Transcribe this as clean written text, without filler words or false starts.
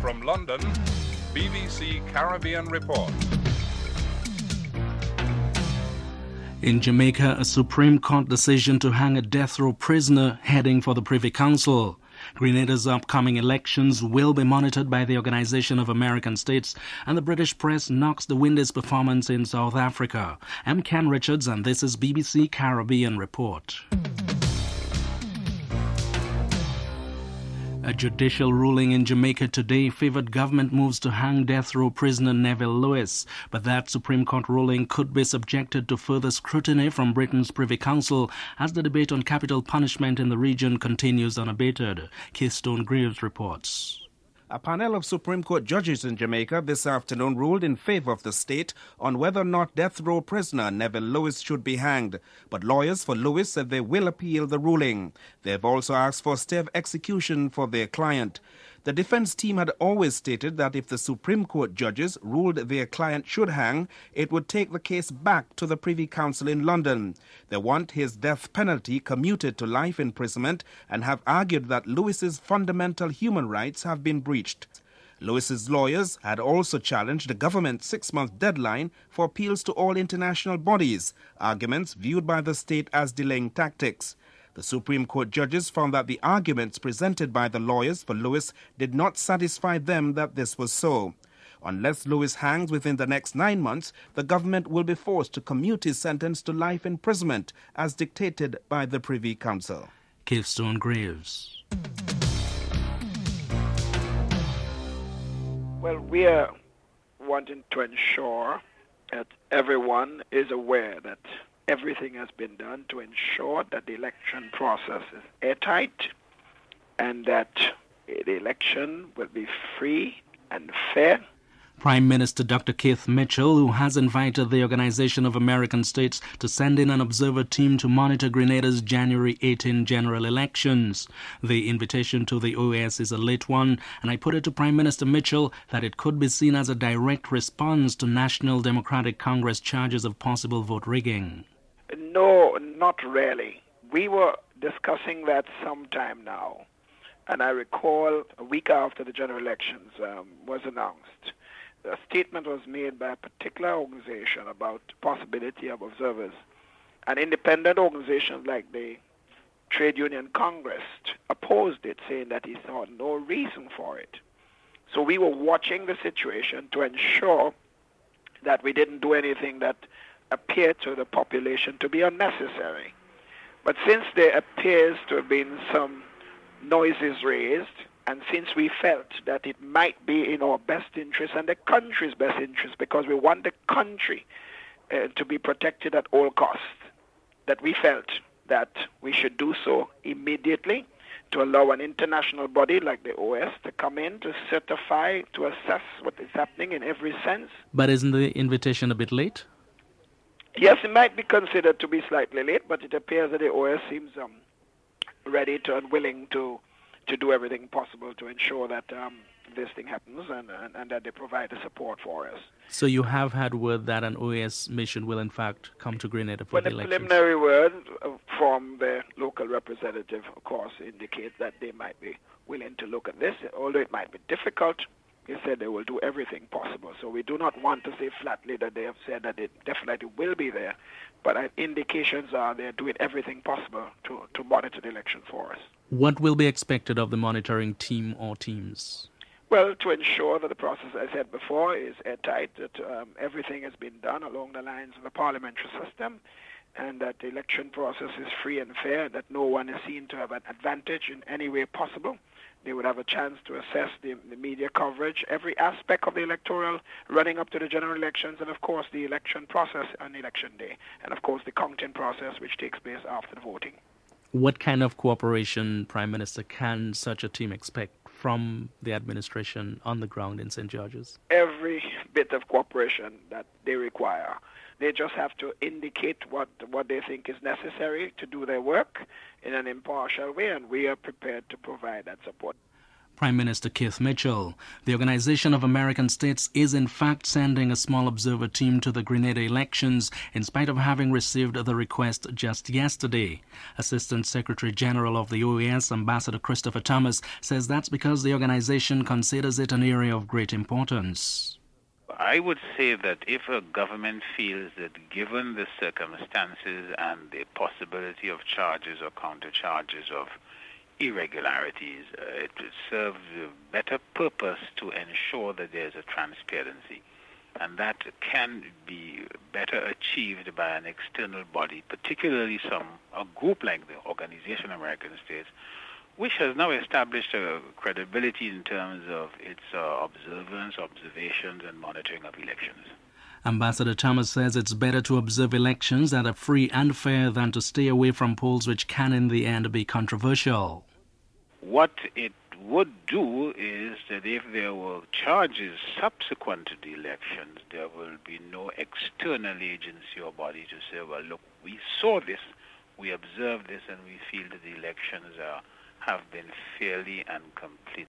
From London, BBC Caribbean Report. In Jamaica, a Supreme Court decision to hang a death row prisoner heading for the Privy Council. Grenada's upcoming elections will be monitored by the Organization of American States, and the British press knocks the Windies' performance in South Africa. I'm Ken Richards, and this is BBC Caribbean Report. A judicial ruling in Jamaica today favored government moves to hang death row prisoner Neville Lewis, but that Supreme Court ruling could be subjected to further scrutiny from Britain's Privy Council as the debate on capital punishment in the region continues unabated. Keystone Greaves reports. A panel of Supreme Court judges in Jamaica this afternoon ruled in favor of the state on whether or not death row prisoner Neville Lewis should be hanged. But lawyers for Lewis said they will appeal the ruling. They have also asked for a stay of execution for their client. The defense team had always stated that if the Supreme Court judges ruled their client should hang, it would take the case back to the Privy Council in London. They want his death penalty commuted to life imprisonment and have argued that Lewis's fundamental human rights have been breached. Lewis's lawyers had also challenged the government's 6-month deadline for appeals to all international bodies, arguments viewed by the state as delaying tactics. The Supreme Court judges found that the arguments presented by the lawyers for Lewis did not satisfy them that this was so. Unless Lewis hangs within the next 9 months, the government will be forced to commute his sentence to life imprisonment as dictated by the Privy Council. Keystone Greaves. Well, we are wanting to ensure that everyone is aware that everything has been done to ensure that the election process is airtight and that the election will be free and fair. Prime Minister Dr. Keith Mitchell, who has invited the Organization of American States to send in an observer team to monitor Grenada's January 18 general elections. The invitation to the OAS is a late one, and I put it to Prime Minister Mitchell that it could be seen as a direct response to National Democratic Congress charges of possible vote rigging. No, not really. We were discussing that sometime now, and I recall a week after the general elections was announced, a statement was made by a particular organization about the possibility of observers. An independent organization like the Trade Union Congress opposed it, saying that he saw no reason for it. So we were watching the situation to ensure that we didn't do anything that appeared to the population to be unnecessary. But since there appears to have been some noises raised, and since we felt that it might be in our best interest and the country's best interest, because we want the country to be protected at all costs, that we felt that we should do so immediately to allow an international body like the OS to come in to certify, to assess what is happening in every sense. But isn't the invitation a bit late? Yes, it might be considered to be slightly late, but it appears that the OS seems ready to and willing to do everything possible to ensure that this thing happens and that they provide the support for us. So you have had word that an OAS mission will in fact come to Grenada for the elections? The preliminary word from the local representative, of course, indicates that they might be willing to look at this, although it might be difficult. He said they will do everything possible. So we do not want to say flatly that they have said that it definitely will be there, but indications are they're doing everything possible to monitor the election for us. What will be expected of the monitoring team or teams? Well, to ensure that the process, as I said before, is airtight, that everything has been done along the lines of the parliamentary system, and that the election process is free and fair, that no one is seen to have an advantage in any way possible. They would have a chance to assess the media coverage, every aspect of the electoral running up to the general elections, and of course the election process on election day, and of course the counting process which takes place after the voting. What kind of cooperation, Prime Minister, can such a team expect from the administration on the ground in St. George's? Every bit of cooperation that they require. They just have to indicate what they think is necessary to do their work in an impartial way, and we are prepared to provide that support. Prime Minister Keith Mitchell. The Organization of American States is in fact sending a small observer team to the Grenada elections in spite of having received the request just yesterday. Assistant Secretary General of the OAS, Ambassador Christopher Thomas, says that's because the organization considers it an area of great importance. I would say that if a government feels that given the circumstances and the possibility of charges or counter-charges of irregularities, it serves a better purpose to ensure that there's a transparency. And that can be better achieved by an external body, particularly a group like the Organization of American States, which has now established a credibility in terms of its observations and monitoring of elections. Ambassador Thomas says it's better to observe elections that are free and fair than to stay away from polls which can in the end be controversial. What it would do is that if there were charges subsequent to the elections, there will be no external agency or body to say, well, look, we saw this, we observed this, and we feel that the elections have been fairly and completely